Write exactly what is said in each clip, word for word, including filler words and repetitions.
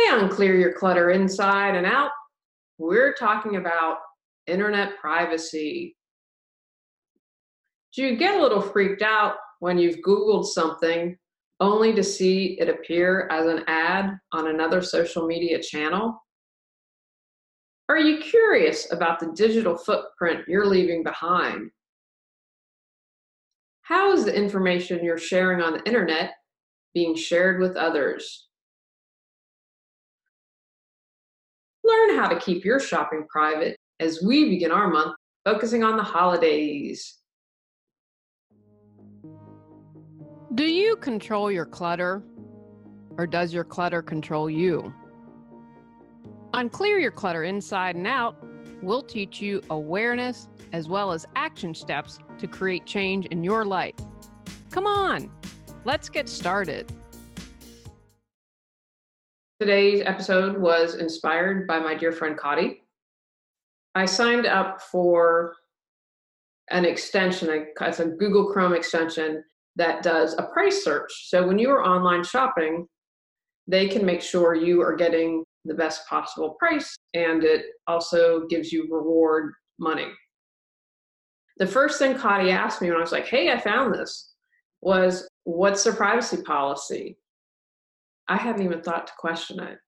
Today on Clear Your Clutter Inside and Out, we're talking about internet privacy. Do you get a little freaked out when you've Googled something only to see it appear as an ad on another social media channel? Are you curious about the digital footprint you're leaving behind? How is the information you're sharing on the internet being shared with others? Learn how to keep your shopping private as we begin our month focusing on the holidays. Do you control your clutter, or does your clutter control you? On Clear Your Clutter Inside and Out, we'll teach you awareness as well as action steps to create change in your life. Come on, let's get started. Today's episode was inspired by my dear friend Cotty. I signed up for an extension, it's a Google Chrome extension that does a price search. So when you are online shopping, they can make sure you are getting the best possible price, and it also gives you reward money. The first thing Cotty asked me when I was like, hey, I found this, was what's their privacy policy? I hadn't even thought to question it.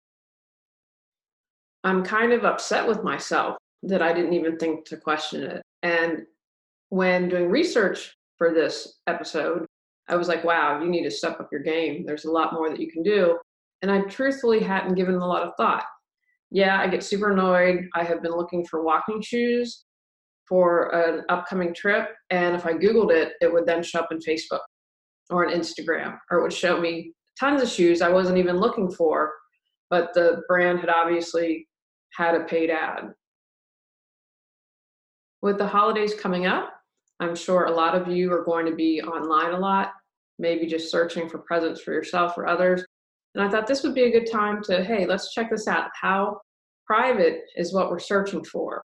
I'm kind of upset with myself that I didn't even think to question it. And when doing research for this episode, I was like, wow, you need to step up your game. There's a lot more that you can do. And I truthfully hadn't given it a lot of thought. Yeah, I get super annoyed. I have been looking for walking shoes for an upcoming trip. And if I Googled it, it would then show up in Facebook or on Instagram, or it would show me tons of shoes I wasn't even looking for, but the brand had obviously had a paid ad. With the holidays coming up, I'm sure a lot of you are going to be online a lot, maybe just searching for presents for yourself or others. And I thought this would be a good time to, hey, let's check this out. How private is what we're searching for?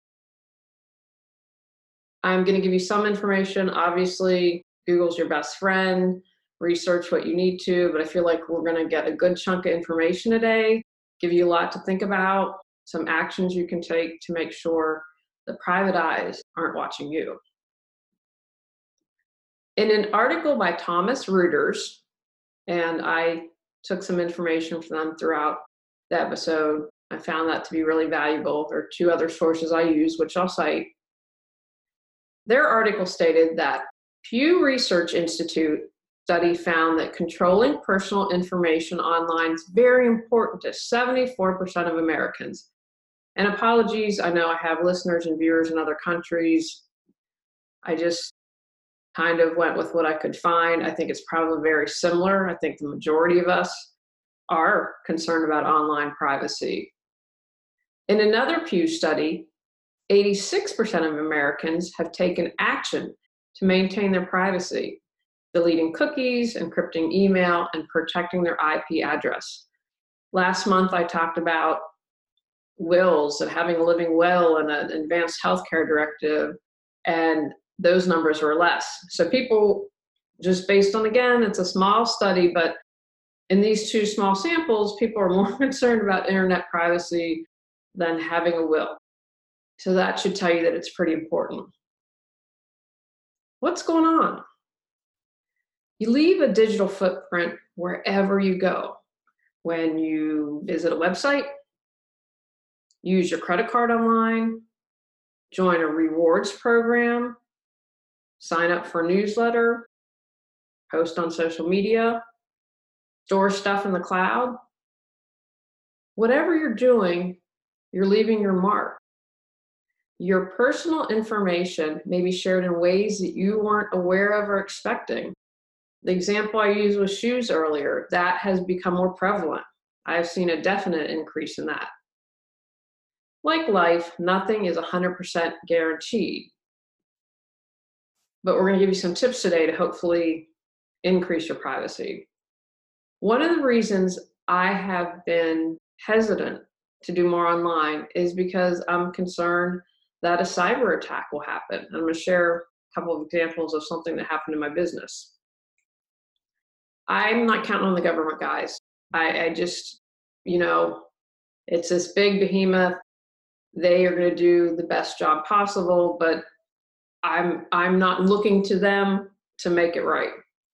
I'm going to give you some information. Obviously, Google's your best friend. Research what you need to, but I feel like we're going to get a good chunk of information today, give you a lot to think about, some actions you can take to make sure the private eyes aren't watching you. In an article by Thomas Reuters, and I took some information from them throughout the episode, I found that to be really valuable. There are two other sources I use, which I'll cite. Their article stated that Pew Research Institute study found that controlling personal information online is very important to seventy-four percent of Americans. And apologies, I know I have listeners and viewers in other countries. I just kind of went with what I could find. I think it's probably very similar. I think the majority of us are concerned about online privacy. In another Pew study, eighty-six percent of Americans have taken action to maintain their privacy, deleting cookies, encrypting email, and protecting their I P address. Last month, I talked about wills and having a living will and an advanced healthcare directive, and those numbers were less. So people, just based on, again, it's a small study, but in these two small samples, people are more concerned about internet privacy than having a will. So that should tell you that it's pretty important. What's going on? You leave a digital footprint wherever you go. When you visit a website, use your credit card online, join a rewards program, sign up for a newsletter, post on social media, store stuff in the cloud. Whatever you're doing, you're leaving your mark. Your personal information may be shared in ways that you weren't aware of or expecting. The example I used was shoes earlier. That has become more prevalent. I've seen a definite increase in that. Like life, nothing is one hundred percent guaranteed. But we're going to give you some tips today to hopefully increase your privacy. One of the reasons I have been hesitant to do more online is because I'm concerned that a cyber attack will happen. I'm going to share a couple of examples of something that happened in my business. I'm not counting on the government, guys. I, I just, you know, it's this big behemoth. They are going to do the best job possible, but I'm I'm not looking to them to make it right.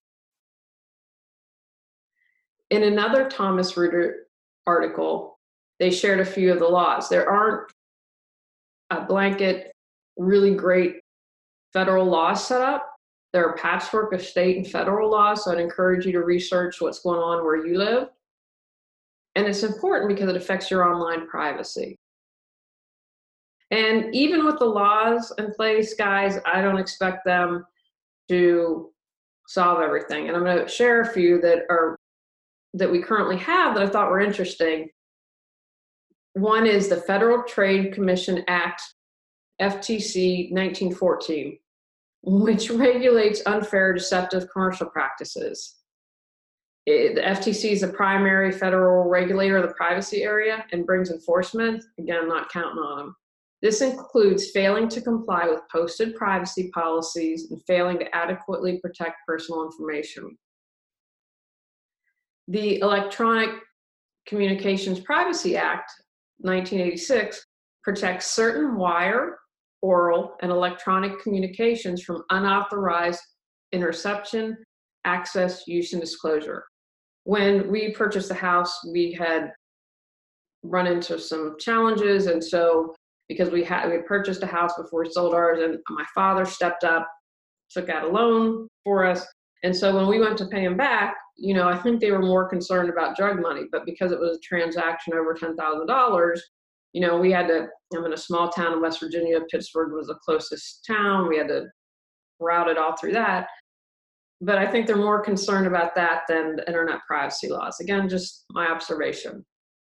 In another Thomas Reuter article, they shared a few of the laws. There aren't a blanket, really great federal laws set up. There are a patchwork of state and federal laws, so I'd encourage you to research what's going on where you live. And it's important because it affects your online privacy. And even with the laws in place, guys, I don't expect them to solve everything. And I'm going to share a few that are that we currently have that I thought were interesting. One is the Federal Trade Commission Act, F T C nineteen fourteen, which regulates unfair, deceptive commercial practices. It, the F T C is the primary federal regulator of the privacy area and brings enforcement. Again, I'm not counting on them. This includes failing to comply with posted privacy policies and failing to adequately protect personal information. The Electronic Communications Privacy Act, nineteen eighty-six, protects certain wire, oral, and electronic communications from unauthorized interception, access, use, and disclosure. When we purchased the house, we had run into some challenges, and so because we had we had purchased a house before we sold ours, and my father stepped up, took out a loan for us. And so when we went to pay him back, you know, I think they were more concerned about drug money, but because it was a transaction over ten thousand dollars, you know, we had to, I'm in a small town in West Virginia, Pittsburgh was the closest town. We had to route it all through that. But I think they're more concerned about that than the internet privacy laws. Again, just my observation.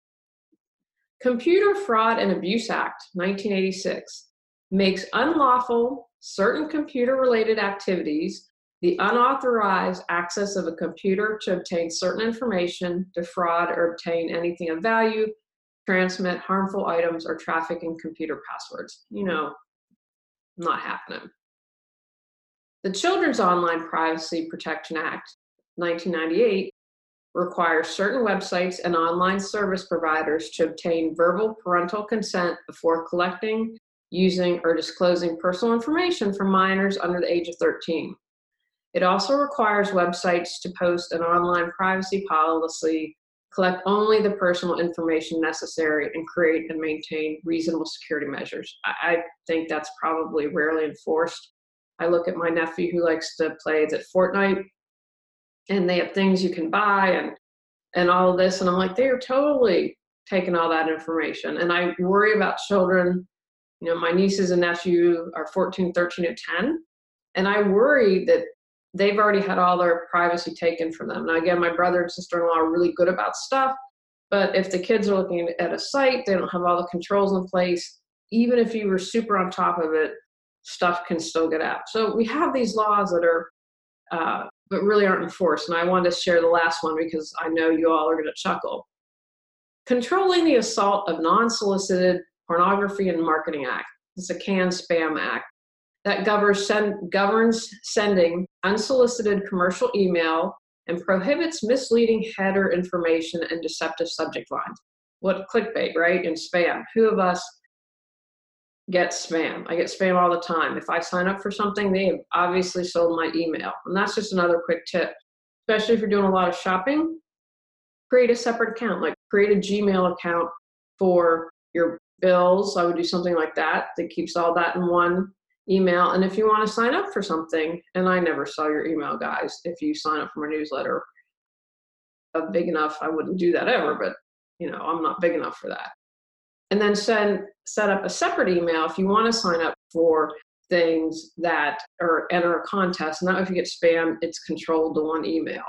Computer Fraud and Abuse Act, nineteen eighty-six, makes unlawful certain computer-related activities the unauthorized access of a computer to obtain certain information, defraud or obtain anything of value, transmit harmful items, or traffic in computer passwords. You know, not happening. The Children's Online Privacy Protection Act, nineteen ninety-eight, requires certain websites and online service providers to obtain verbal parental consent before collecting, using, or disclosing personal information from minors under the age of thirteen. It also requires websites to post an online privacy policy, collect only the personal information necessary, and create and maintain reasonable security measures. I, I think that's probably rarely enforced. I look at my nephew who likes to play at Fortnite, and they have things you can buy and and all of this, and I'm like, they are totally taking all that information. And I worry about children. You know, my nieces and nephew are fourteen, thirteen, and ten, and I worry that they've already had all their privacy taken from them. Now, again, my brother and sister-in-law are really good about stuff, but if the kids are looking at a site, they don't have all the controls in place. Even if you were super on top of it, stuff can still get out. So we have these laws that are, uh, but really aren't enforced. And I wanted to share the last one because I know you all are going to chuckle. Controlling the Assault of Non-Solicited Pornography and Marketing Act. It's a CAN-SPAM Act that governs, send, governs sending unsolicited commercial email and prohibits misleading header information and deceptive subject lines. What clickbait, right? And spam. Who of us gets spam? I get spam all the time. If I sign up for something, they have obviously sold my email. And that's just another quick tip, especially if you're doing a lot of shopping. Create a separate account, like create a Gmail account for your bills. I would do something like that that keeps all that in one email. And if you want to sign up for something, and I never saw your email, guys, if you sign up for my newsletter, uh, big enough, I wouldn't do that ever, but you know, I'm not big enough for that. And then send, set up a separate email if you want to sign up for things that or enter a contest. Now, if you get spam, it's controlled to one email.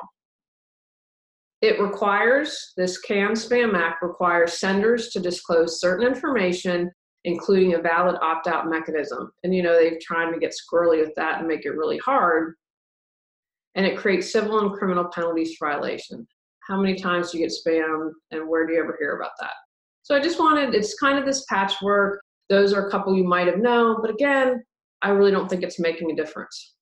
It requires, this CAN-SPAM Act requires senders to disclose certain information, including a valid opt-out mechanism. And, you know, they're trying to get squirrely with that and make it really hard. And it creates civil and criminal penalties for violation. How many times do you get spam, and where do you ever hear about that? So I just wanted, it's kind of this patchwork. Those are a couple you might have known, but again, I really don't think it's making a difference.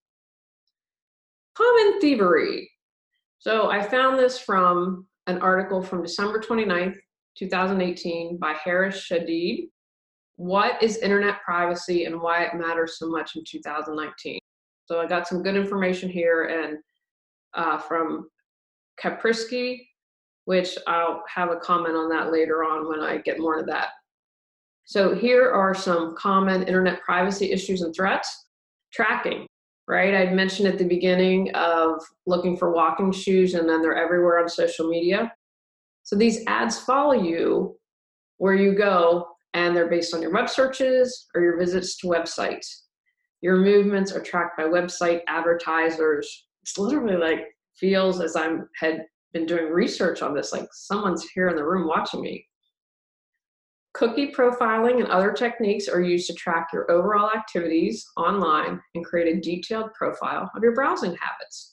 Common thievery. So I found this from an article from December twenty-ninth, two thousand eighteen, by Harris Shadid. What is internet privacy and why it matters so much in two thousand nineteen? So I got some good information here, and uh, from Kaprisky, which I'll have a comment on that later on when I get more into that. So here are some common internet privacy issues and threats. Tracking, right? I'd mentioned at the beginning of looking for walking shoes, and then they're everywhere on social media. So these ads follow you where you go, and they're based on your web searches or your visits to websites. Your movements are tracked by website advertisers. It's literally like, feels as I had been doing research on this, like someone's here in the room watching me. Cookie profiling and other techniques are used to track your overall activities online and create a detailed profile of your browsing habits.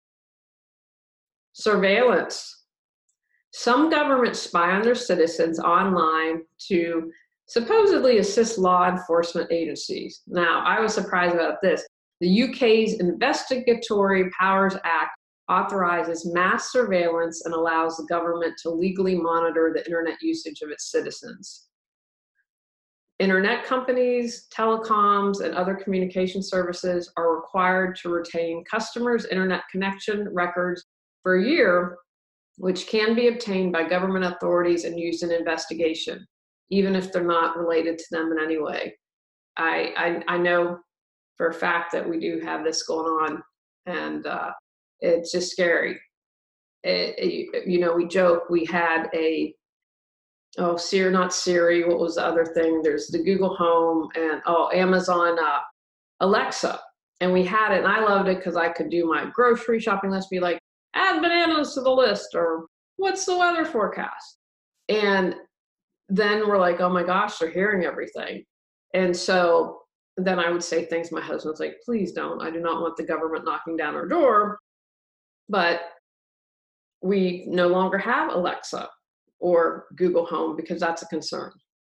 Surveillance. Some governments spy on their citizens online to supposedly assist law enforcement agencies. Now, I was surprised about this. The U K's Investigatory Powers Act authorizes mass surveillance and allows the government to legally monitor the internet usage of its citizens. Internet companies, telecoms, and other communication services are required to retain customers' internet connection records for a year, which can be obtained by government authorities and used in investigation, even if they're not related to them in any way. I, I, I know for a fact that we do have this going on, and uh, it's just scary. It, it, you know, we joke, we had a, oh, Siri, not Siri, what was the other thing? There's the Google Home and, oh, Amazon uh, Alexa. And we had it, and I loved it because I could do my grocery shopping list, be like, add bananas to the list, or what's the weather forecast? And then we're like, oh my gosh, they're hearing everything. And so then I would say things, my husband's like, please don't, I do not want the government knocking down our door. But we no longer have Alexa or Google Home because that's a concern.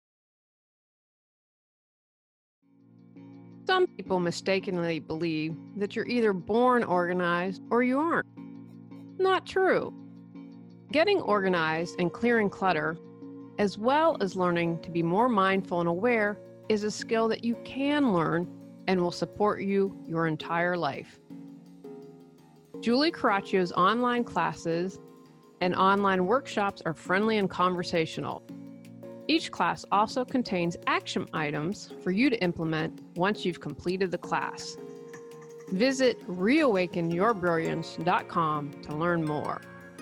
Some people mistakenly believe that you're either born organized or you aren't. Not true. Getting organized and clearing clutter, as well as learning to be more mindful and aware, is a skill that you can learn and will support you your entire life. Julie Carraccio's online classes and online workshops are friendly and conversational. Each class also contains action items for you to implement once you've completed the class. Visit reawaken your brilliance dot com to learn more.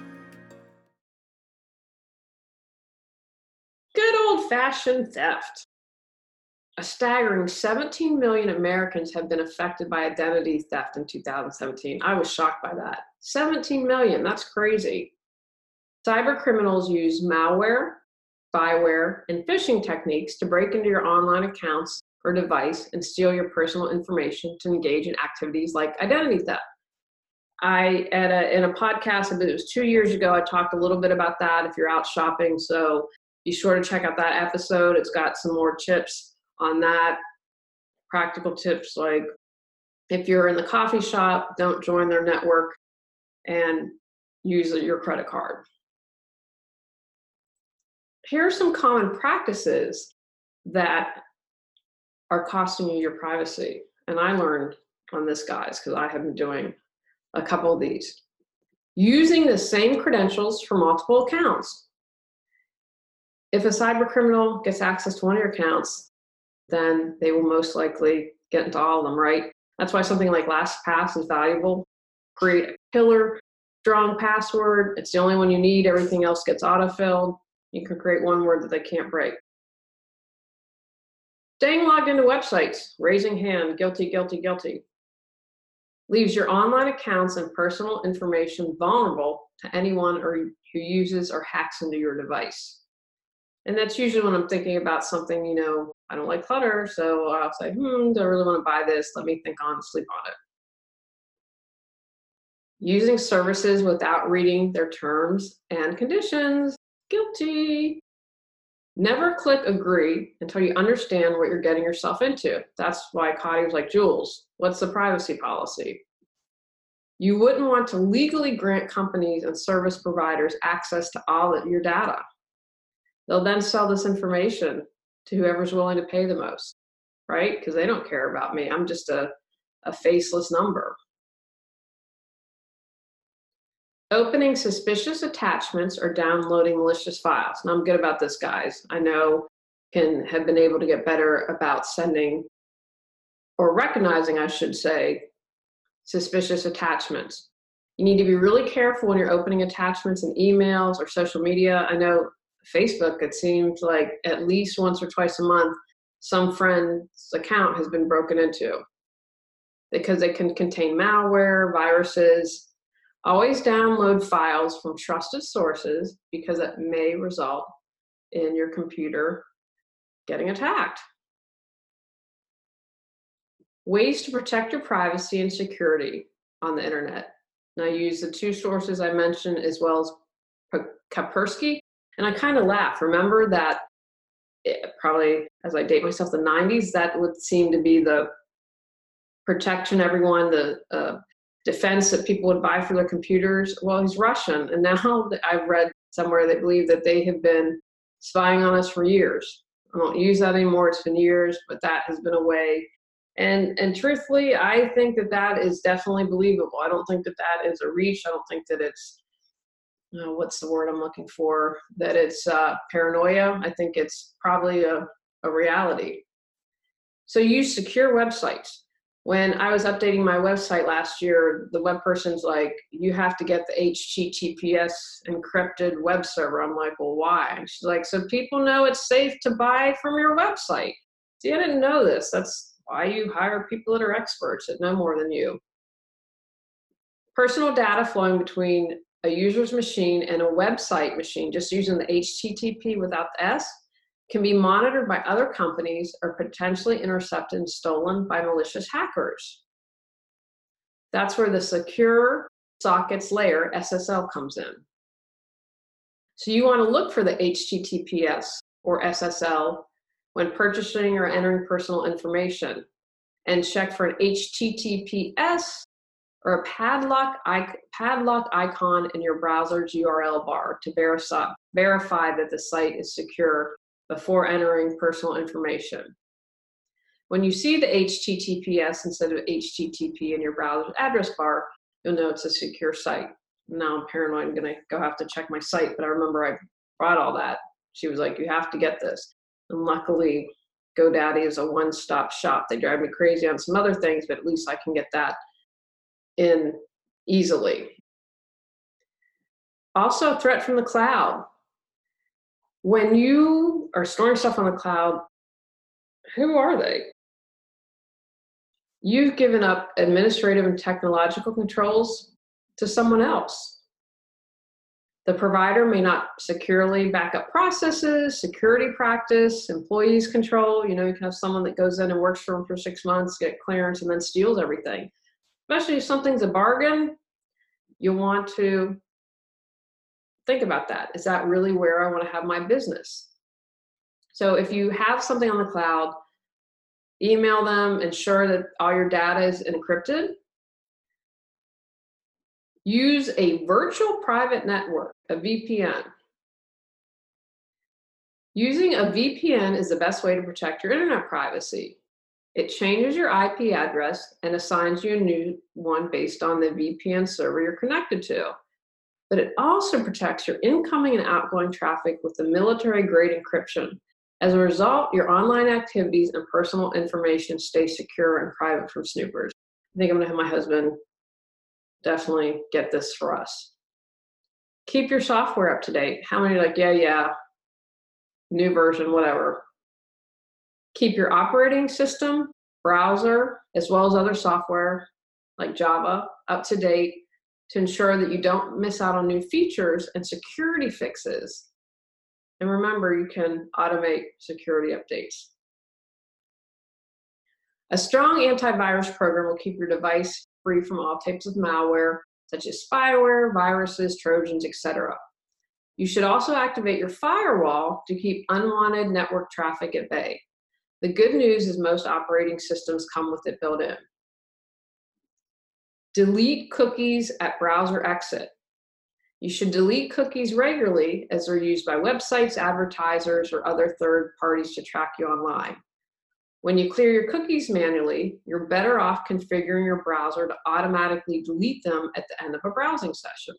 Good old-fashioned theft. A staggering seventeen million Americans have been affected by identity theft in two thousand seventeen. I was shocked by that. seventeen million, that's crazy. Cyber criminals use malware, spyware, and phishing techniques to break into your online accounts or device and steal your personal information to engage in activities like identity theft. I, at a, in a podcast, I believe it was two years ago, I talked a little bit about that if you're out shopping, so be sure to check out that episode. It's got some more tips on that, practical tips like if you're in the coffee shop, don't join their network and use your credit card. Here are some common practices that are costing you your privacy. And I learned on this, guys, because I have been doing a couple of these. Using the same credentials for multiple accounts. If a cyber criminal gets access to one of your accounts, then they will most likely get into all of them, right? That's why something like LastPass is valuable. Create a killer, strong password. It's the only one you need. Everything else gets autofilled. You can create one word that they can't break. Staying logged into websites, raising hand, guilty, guilty, guilty, leaves your online accounts and personal information vulnerable to anyone or who uses or hacks into your device. And that's usually when I'm thinking about something, you know, I don't like clutter, so I'll say, hmm, do I really want to buy this? Let me think on, sleep on it. Using services without reading their terms and conditions, guilty. Never click agree until you understand what you're getting yourself into. That's why Cotty was like, Jules, what's the privacy policy? You wouldn't want to legally grant companies and service providers access to all of your data. They'll then sell this information to whoever's willing to pay the most, right? Because they don't care about me. I'm just a, a faceless number. Opening suspicious attachments or downloading malicious files. And I'm good about this, guys. I know can have been able to get better about sending or recognizing, I should say, suspicious attachments. You need to be really careful when you're opening attachments in emails or social media. I know Facebook, it seems like at least once or twice a month, some friend's account has been broken into because they can contain malware, viruses. Always download files from trusted sources because it may result in your computer getting attacked. Ways to protect your privacy and security on the internet. And I use the two sources I mentioned as well as Kaspersky. And I kind of laugh. Remember that it, probably as I date myself, the nineties, that would seem to be the protection everyone, the uh, defense that people would buy for their computers. Well, he's Russian. And now I've read somewhere they believe that they have been spying on us for years. I don't use that anymore. It's been years, but that has been a way. And and truthfully, I think that that is definitely believable. I don't think that that is a reach. I don't think that it's, you know, what's the word I'm looking for? That it's uh, paranoia. I think it's probably a, a reality. So use secure websites. When I was updating my website last year, the web person's like, you have to get the H T T P S encrypted web server. I'm like, well, why? And she's like, so people know it's safe to buy from your website. See, I didn't know this. That's why you hire people that are experts that know more than you. Personal data flowing between a user's machine and a website machine, just using the H T T P without the S, can be monitored by other companies or potentially intercepted and stolen by malicious hackers. That's where the secure sockets layer, S S L, comes in. So you want to look for the H T T P S or S S L when purchasing or entering personal information, and check for an H T T P S or a padlock, padlock icon in your browser's U R L bar to verify, verify that the site is secure before entering personal information. When you see the H T T P S instead of H T T P in your browser's address bar, you'll know it's a secure site. Now I'm paranoid, I'm gonna go have to check my site, but I remember I brought all that. She was like, you have to get this. And luckily, GoDaddy is a one-stop shop. They drive me crazy on some other things, but at least I can get that in easily. Also, threat from the cloud. When you are storing stuff on the cloud, who are they? You've given up administrative and technological controls to someone else. The provider may not securely back up processes, security practice, employees control. You know, you can have someone that goes in and works for them for six months, get clearance, and then steals everything. Especially if something's a bargain, you'll want to think about that. Is that really where I want to have my business? So if you have something on the cloud, email them, ensure that all your data is encrypted. Use a virtual private network, a V P N. Using a V P N is the best way to protect your internet privacy. It changes your I P address and assigns you a new one based on the V P N server you're connected to. But it also protects your incoming and outgoing traffic with the military-grade encryption. As a result, your online activities and personal information stay secure and private from snoopers. I think I'm gonna have my husband definitely get this for us. Keep your software up to date. How many are like, yeah, yeah, new version, whatever. Keep your operating system, browser, as well as other software like Java up to date to ensure that you don't miss out on new features and security fixes. And remember, you can automate security updates. A strong antivirus program will keep your device free from all types of malware, such as spyware, viruses, trojans, et cetera. You should also activate your firewall to keep unwanted network traffic at bay. The good news is most operating systems come with it built in. Delete cookies at browser exit. You should delete cookies regularly as they're used by websites, advertisers, or other third parties to track you online. When you clear your cookies manually, you're better off configuring your browser to automatically delete them at the end of a browsing session.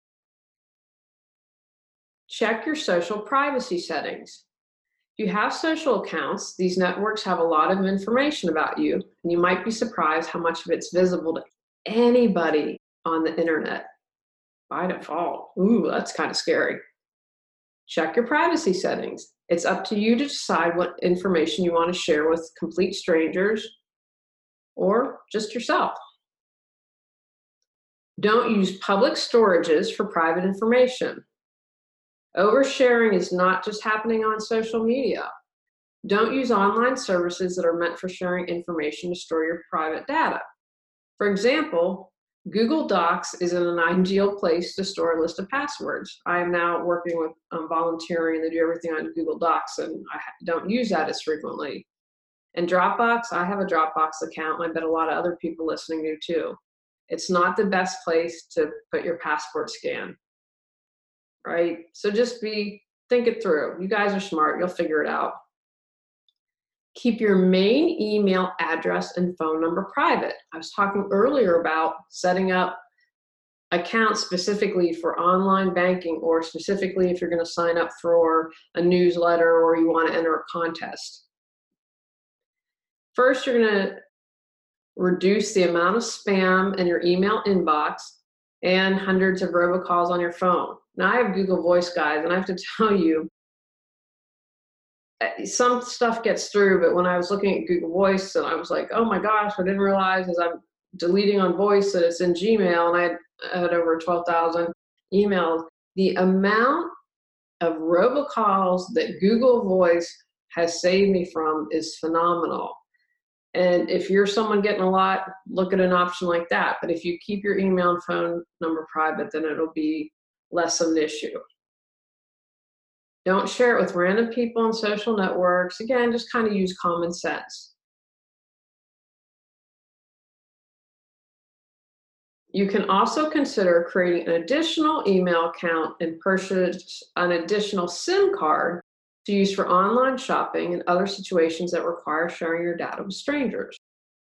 Check your social privacy settings. If you have social accounts, these networks have a lot of information about you, and you might be surprised how much of it's visible to anybody on the internet by default. Ooh, that's kind of scary. Check your privacy settings. It's up to you to decide what information you want to share with complete strangers or just yourself. Don't use public storages for private information. Oversharing is not just happening on social media. Don't use online services that are meant for sharing information to store your private data. For example, Google Docs isn't an ideal place to store a list of passwords. I am now working with um, volunteering to do everything on Google Docs, and I don't use that as frequently. And Dropbox, I have a Dropbox account, and I bet a lot of other people listening do too. It's not the best place to put your passport scan, right? So just be, think it through. You guys are smart, you'll figure it out. Keep your main email address and phone number private. I was talking earlier about setting up accounts specifically for online banking, or specifically if you're going to sign up for a newsletter or you want to enter a contest. First, you're going to reduce the amount of spam in your email inbox and hundreds of robocalls on your phone. Now, I have Google Voice, guys, and I have to tell you, some stuff gets through, but when I was looking at Google Voice, and I was like, oh my gosh, I didn't realize as I'm deleting on Voice that it's in Gmail, and I had, I had over twelve thousand emails. The amount of robocalls that Google Voice has saved me from is phenomenal. And if you're someone getting a lot, look at an option like that. But if you keep your email and phone number private, then it'll be less of an issue. Don't share it with random people on social networks. Again, just kind of use common sense. You can also consider creating an additional email account and purchase an additional SIM card to use for online shopping and other situations that require sharing your data with strangers.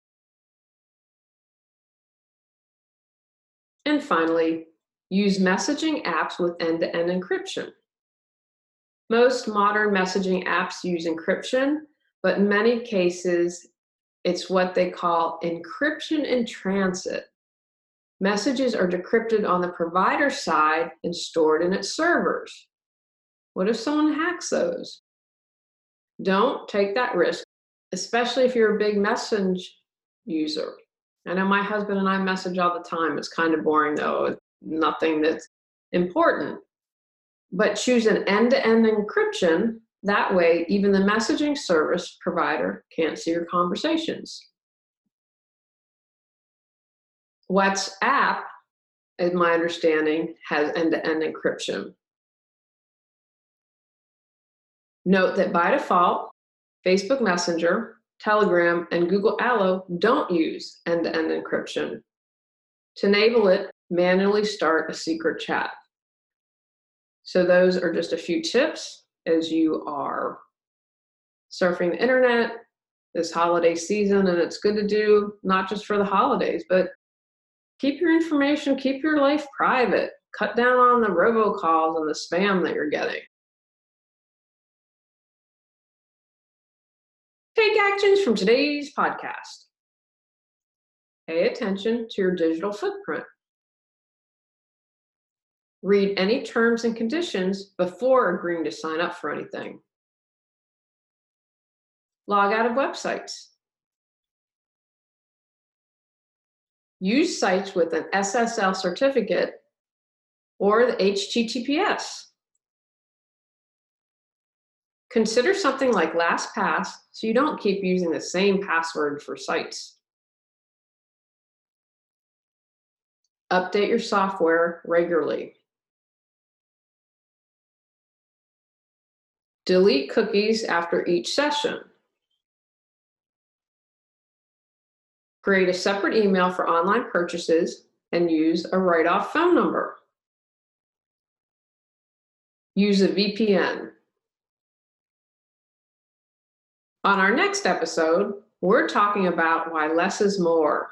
And finally, use messaging apps with end-to-end encryption. Most modern messaging apps use encryption, but in many cases, it's what they call encryption in transit. Messages are decrypted on the provider side and stored in its servers. What if someone hacks those? Don't take that risk, especially if you're a big message user. I know my husband and I message all the time. It's kind of boring though, it's nothing that's important. But choose an end-to-end encryption. That way, even the messaging service provider can't see your conversations. WhatsApp, in my understanding, has end-to-end encryption. Note that by default, Facebook Messenger, Telegram, and Google Allo don't use end-to-end encryption. To enable it, manually start a secret chat. So those are just a few tips as you are surfing the internet this holiday season, and it's good to do not just for the holidays, but keep your information, keep your life private, cut down on the robocalls and the spam that you're getting. Take actions from today's podcast. Pay attention to your digital footprint. Read any terms and conditions before agreeing to sign up for anything. Log out of websites. Use sites with an S S L certificate or the H T T P S. Consider something like LastPass so you don't keep using the same password for sites. Update your software regularly. Delete cookies after each session. Create a separate email for online purchases and use a write-off phone number. use a V P N. On our next episode, we're talking about why less is more.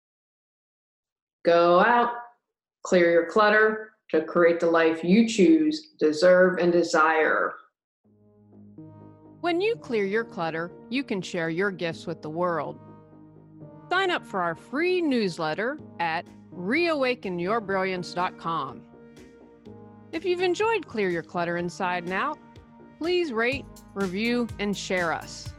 Go out, clear your clutter to create the life you choose, deserve, and desire. When you clear your clutter, you can share your gifts with the world. Sign up for our free newsletter at reawaken your brilliance dot com. If you've enjoyed Clear Your Clutter Inside and Out, please rate, review, and share us.